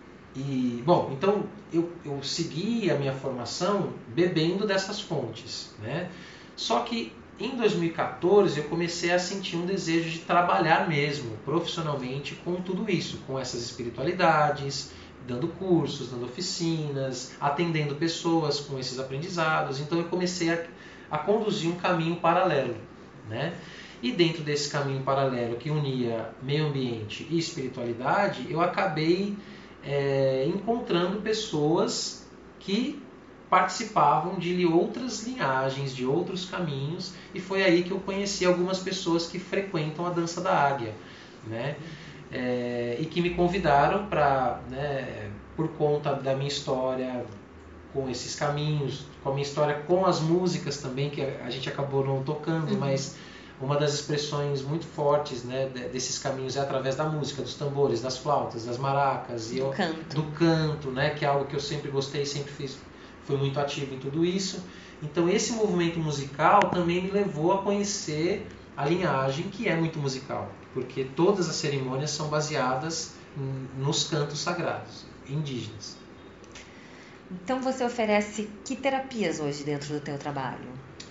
então eu segui a minha formação bebendo dessas fontes, né? Só que em 2014 eu comecei a sentir um desejo de trabalhar mesmo, profissionalmente, com tudo isso, com essas espiritualidades, dando cursos, dando oficinas, atendendo pessoas com esses aprendizados. Então eu comecei a conduzir um caminho paralelo, né? E dentro desse caminho paralelo que unia meio ambiente e espiritualidade, eu acabei encontrando pessoas que participavam de outras linhagens, de outros caminhos, e foi aí que eu conheci algumas pessoas que frequentam a dança da águia, né? E que me convidaram para, né, por conta da minha história com esses caminhos, com a minha história com as músicas também, que a gente acabou não tocando, mas uma das expressões muito fortes, né, desses caminhos é através da música, dos tambores, das flautas, das maracas, do canto, né, que é algo que eu sempre gostei, sempre fui muito ativo em tudo isso. Então esse movimento musical também me levou a conhecer a linhagem que é muito musical, porque todas as cerimônias são baseadas nos cantos sagrados indígenas. Então você oferece que terapias hoje dentro do teu trabalho?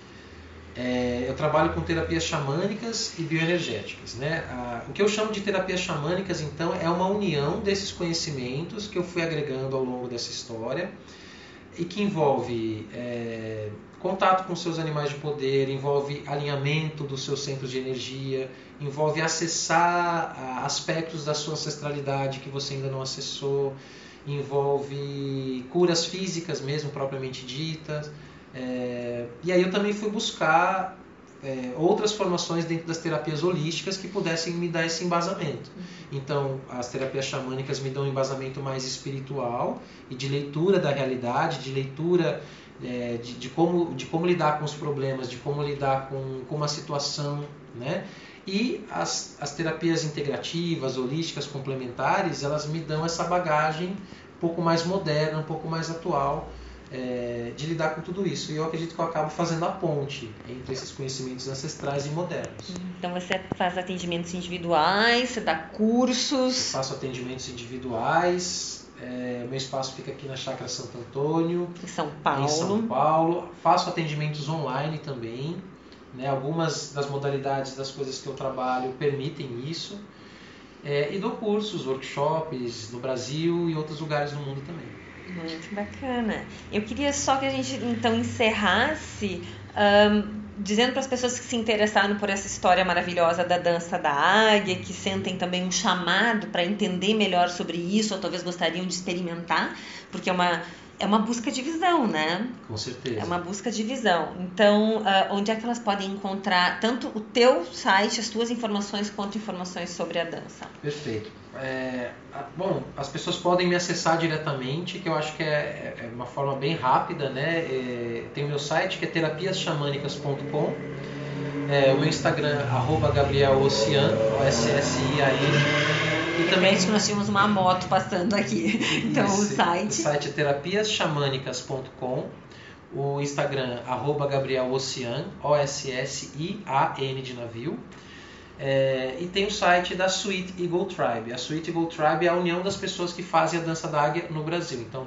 Eu trabalho com terapias xamânicas e bioenergéticas, né? O que eu chamo de terapias xamânicas, então, é uma união desses conhecimentos que eu fui agregando ao longo dessa história e que envolve contato com seus animais de poder, envolve alinhamento dos seus centros de energia, envolve acessar aspectos da sua ancestralidade que você ainda não acessou, envolve curas físicas mesmo, propriamente ditas. E aí eu também fui buscar outras formações dentro das terapias holísticas que pudessem me dar esse embasamento. Então, as terapias xamânicas me dão um embasamento mais espiritual e de leitura da realidade, de leitura de como lidar com os problemas, de como lidar com uma situação, né? E as terapias integrativas, holísticas, complementares, elas me dão essa bagagem um pouco mais moderna, um pouco mais atual, de lidar com tudo isso. E eu acredito que eu acabo fazendo a ponte entre esses conhecimentos ancestrais e modernos. Então você faz atendimentos individuais, você dá cursos? Eu faço atendimentos individuais. Meu espaço fica aqui na Chácara Santo Antônio, em São Paulo. Em São Paulo. Faço atendimentos online também. Né? Algumas das modalidades das coisas que eu trabalho permitem isso. E dou cursos, workshops no Brasil e outros lugares do mundo também. Muito bacana. Eu queria só que a gente então encerrasse dizendo para as pessoas que se interessaram por essa história maravilhosa da dança da águia, que sentem também um chamado para entender melhor sobre isso, ou talvez gostariam de experimentar, porque é uma busca de visão, né? Com certeza. É uma busca de visão. Então, onde é que elas podem encontrar tanto o teu site, as tuas informações, quanto informações sobre a dança? Perfeito. Bom, as pessoas podem me acessar diretamente, que eu acho que é uma forma bem rápida, né? Tem o meu site, que é terapiasxamanicas.com. O meu Instagram, @GabrielOssian, OSSIAN. E também que nós tínhamos uma moto passando aqui. Então o site é terapiasxamanicas.com. O Instagram, @GabrielOssian, OSSIAN de navio. E tem o site da Sweet Eagle Tribe. A Sweet Eagle Tribe é a união das pessoas que fazem a dança da águia no Brasil. Então,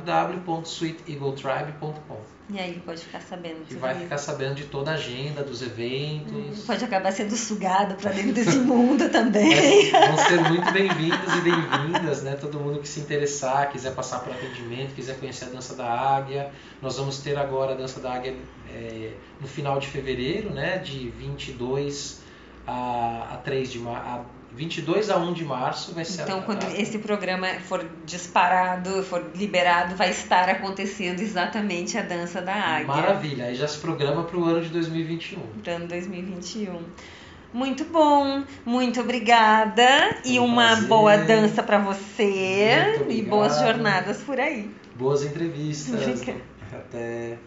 www.sweeteagletribe.com. E aí pode ficar sabendo. E vai ficar sabendo de toda a agenda, dos eventos. Pode acabar sendo sugado para dentro desse mundo também. Vão ser muito bem-vindos e bem-vindas, né? Todo mundo que se interessar, quiser passar por atendimento, quiser conhecer a dança da águia. Nós vamos ter agora a dança da águia no final de fevereiro, né? De 22 a 3 de março. 22 a 1 de março vai ser. Então, quando esse programa for disparado, for liberado, vai estar acontecendo exatamente a dança da águia. Maravilha, aí já se programa para o ano de 2021. Para o ano 2021. Muito bom, muito obrigada e uma boa dança para você e boas jornadas por aí. Boas entrevistas. Até.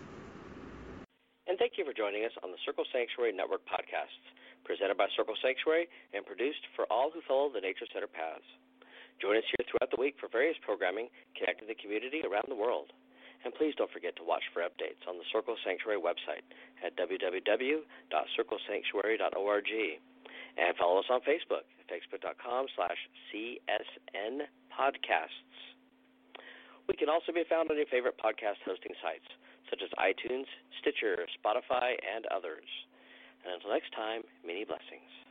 And thank you for joining us on the Circle Sanctuary Network podcasts, presented by Circle Sanctuary and produced for all who follow the Nature Center paths. Join us here throughout the week for various programming connecting the community around the world. And please don't forget to watch for updates on the Circle Sanctuary website at www.circlesanctuary.org. And follow us on Facebook at facebook.com/CSN podcasts. We can also be found on your favorite podcast hosting sites, such as iTunes, Stitcher, Spotify, and others. And until next time, many blessings.